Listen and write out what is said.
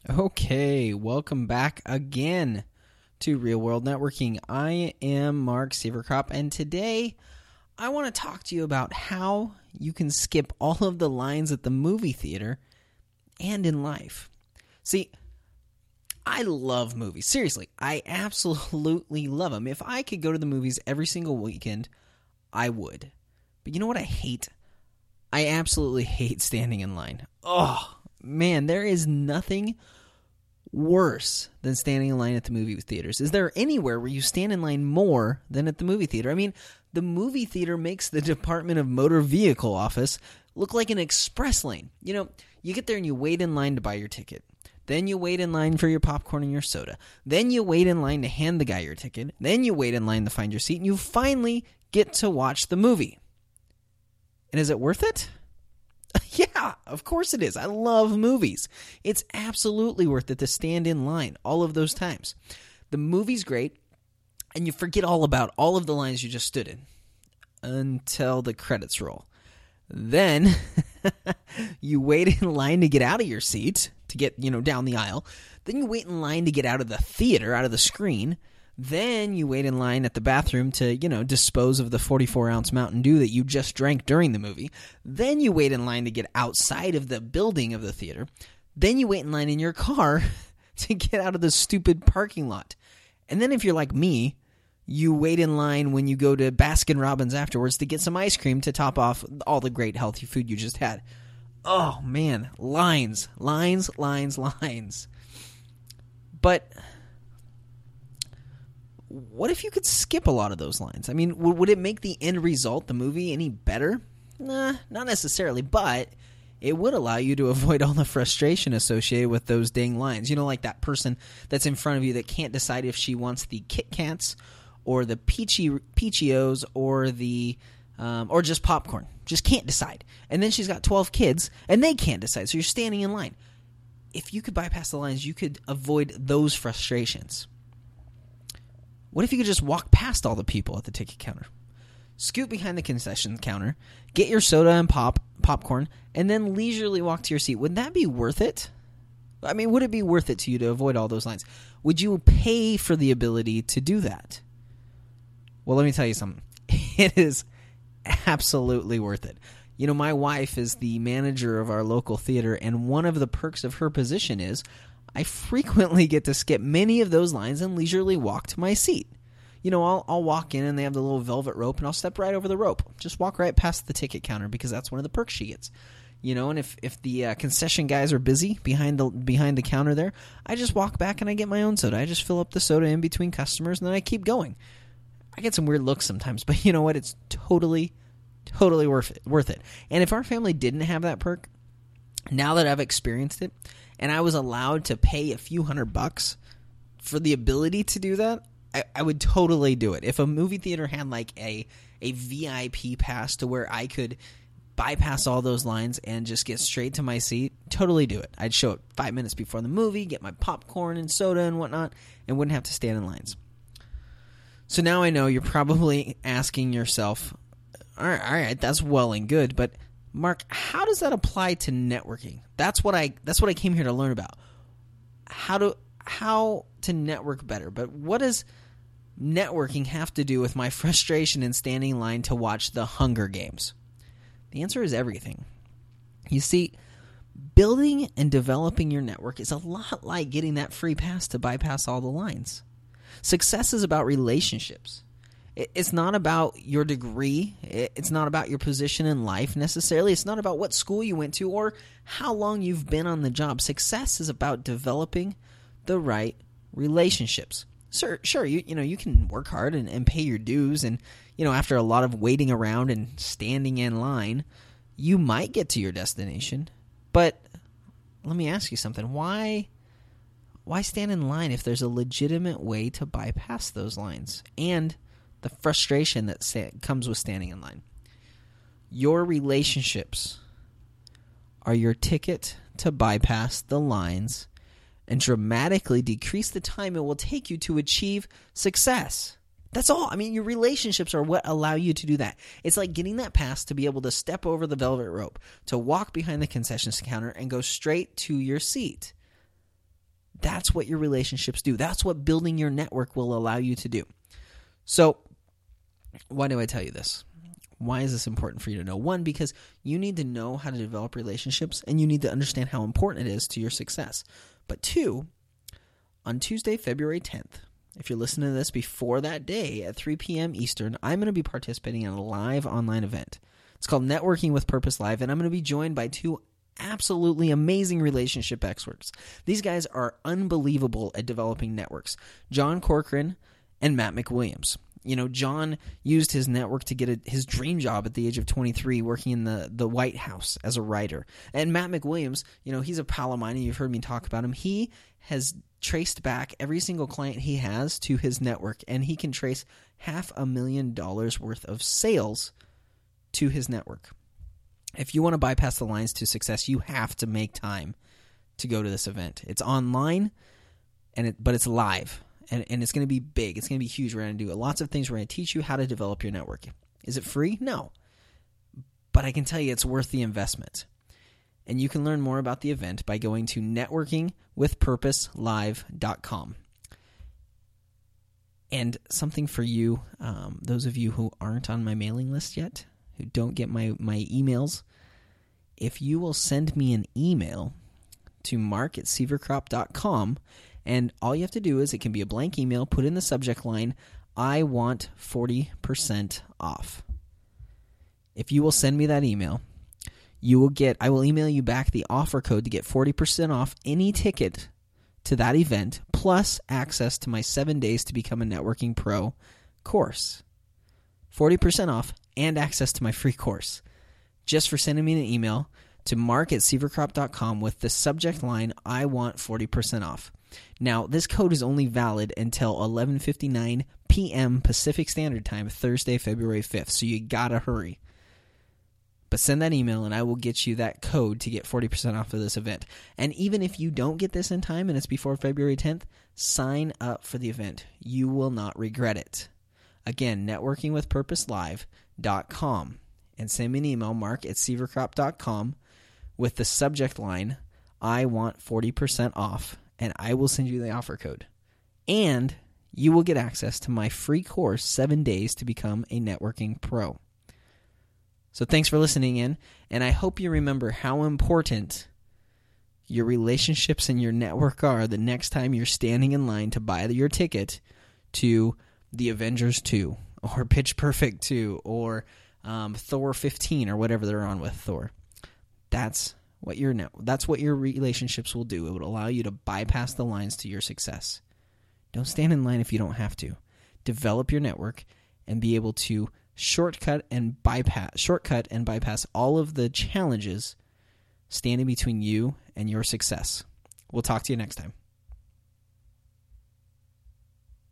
Okay, welcome back again to Real World Networking. I am Mark Sieverkrop, and today I want to talk to you about how you can skip all of the lines at the movie theater and in life. See, I love movies. Seriously, I absolutely love them. If I could go to the movies every single weekend, I would. But you know what I hate? I absolutely hate standing in line. Oh, man, there is nothing worse than standing in line at the movie theaters. Is there anywhere where you stand in line more than at the movie theater? I mean, the movie theater makes the Department of Motor Vehicle office look like an express lane. You know, you get there and you wait in line to buy your ticket. Then you wait in line for your popcorn and your soda. Then you wait in line to hand the guy your ticket. Then you wait in line to find your seat, and you finally get to watch the movie. And is it worth it? Yeah, of course it is. I love movies. It's absolutely worth it to stand in line all of those times. The movie's great, and you forget all about all of the lines you just stood in until the credits roll. Then you wait in line to get out of your seat, to get, down the aisle. Then you wait in line to get out of the theater, out of the screen. Then you wait in line at the bathroom to, dispose of the 44-ounce Mountain Dew that you just drank during the movie. Then you wait in line to get outside of the building of the theater. Then you wait in line in your car to get out of the stupid parking lot. And then if you're like me, you wait in line when you go to Baskin-Robbins afterwards to get some ice cream to top off all the great healthy food you just had. Oh, man. Lines. But what if you could skip a lot of those lines? I mean, would it make the end result, the movie, any better? Nah, not necessarily, but it would allow you to avoid all the frustration associated with those dang lines. Like that person that's in front of you that can't decide if she wants the Kit Kats or the Peachios or the or just popcorn. Just can't decide. And then she's got 12 kids, and they can't decide, so you're standing in line. If you could bypass the lines, you could avoid those frustrations. What if you could just walk past all the people at the ticket counter? Scoot behind the concession counter, get your soda and popcorn, and then leisurely walk to your seat. Would that be worth it? I mean, would it be worth it to you to avoid all those lines? Would you pay for the ability to do that? Well, let me tell you something. It is absolutely worth it. My wife is the manager of our local theater, and one of the perks of her position is I frequently get to skip many of those lines and leisurely walk to my seat. I'll walk in and they have the little velvet rope, and I'll step right over the rope. Just walk right past the ticket counter because that's one of the perks she gets. And if the concession guys are busy behind the counter there, I just walk back and I get my own soda. I just fill up the soda in between customers, and then I keep going. I get some weird looks sometimes, but you know what? It's totally worth it. And if our family didn't have that perk, now that I've experienced it, and I was allowed to pay a few $100 for the ability to do that, I would totally do it. If a movie theater had like a VIP pass to where I could bypass all those lines and just get straight to my seat, totally do it. I'd show up 5 minutes before the movie, get my popcorn and soda and whatnot, and wouldn't have to stand in lines. So now I know you're probably asking yourself, all right, that's well and good, but Mark, how does that apply to networking? That's what I came here to learn about. How to network better. But what does networking have to do with my frustration in standing in line to watch the Hunger Games? The answer is everything. You see, building and developing your network is a lot like getting that free pass to bypass all the lines. Success is about relationships. It's not about your degree. It's not about your position in life necessarily. It's not about what school you went to or how long you've been on the job. Success is about developing the right relationships. Sure, you can work hard and pay your dues, and after a lot of waiting around and standing in line, you might get to your destination. But let me ask you something. Why stand in line if there's a legitimate way to bypass those lines and the frustration that comes with standing in line? Your relationships are your ticket to bypass the lines and dramatically decrease the time it will take you to achieve success. That's all. I mean, your relationships are what allow you to do that. It's like getting that pass to be able to step over the velvet rope, to walk behind the concessions counter and go straight to your seat. That's what your relationships do. That's what building your network will allow you to do. So why do I tell you this? Why is this important for you to know? One, because you need to know how to develop relationships and you need to understand how important it is to your success. But two, on Tuesday, February 10th, if you're listening to this before that day at 3 p.m. Eastern, I'm going to be participating in a live online event. It's called Networking with Purpose Live, and I'm going to be joined by two absolutely amazing relationship experts. These guys are unbelievable at developing networks. John Corcoran and Matt McWilliams. You know, John used his network to get his dream job at the age of 23, working in the White House as a writer. And Matt McWilliams, you know, he's a pal of mine, and you've heard me talk about him. He has traced back every single client he has to his network, and he can trace $500,000 worth of sales to his network. If you want to bypass the lines to success, you have to make time to go to this event. It's online, but it's live. And it's going to be big. It's going to be huge. We're going to do lots of things. We're going to teach you how to develop your network. Is it free? No. But I can tell you it's worth the investment. And you can learn more about the event by going to networkingwithpurposelive.com. And something for you, those of you who aren't on my mailing list yet, who don't get my emails, if you will send me an email to mark@seavercrop.com, and all you have to do is, it can be a blank email, put in the subject line, I want 40% off. If you will send me that email, I will email you back the offer code to get 40% off any ticket to that event, plus access to my 7 days to become a networking pro course. 40% off and access to my free course. Just for sending me an email to mark@seavercrop.com with the subject line, I want 40% off. Now, this code is only valid until 11:59 p.m. Pacific Standard Time, Thursday, February 5th, so you gotta hurry. But send that email and I will get you that code to get 40% off of this event. And even if you don't get this in time and it's before February 10th, sign up for the event. You will not regret it. Again, networkingwithpurposelive.com, and send me an email, mark@seavercrop.com, with the subject line, I want 40% off, and I will send you the offer code. And you will get access to my free course, 7 days to become a networking pro. So thanks for listening in, and I hope you remember how important your relationships and your network are the next time you're standing in line to buy your ticket to The Avengers 2, or Pitch Perfect 2, or Thor 15, or whatever they're on with Thor. That's what your relationships will do. It would allow you to bypass the lines to your success. Don't stand in line if you don't have to. Develop your network and be able to shortcut and bypass all of the challenges standing between you and your success. We'll talk to you next time.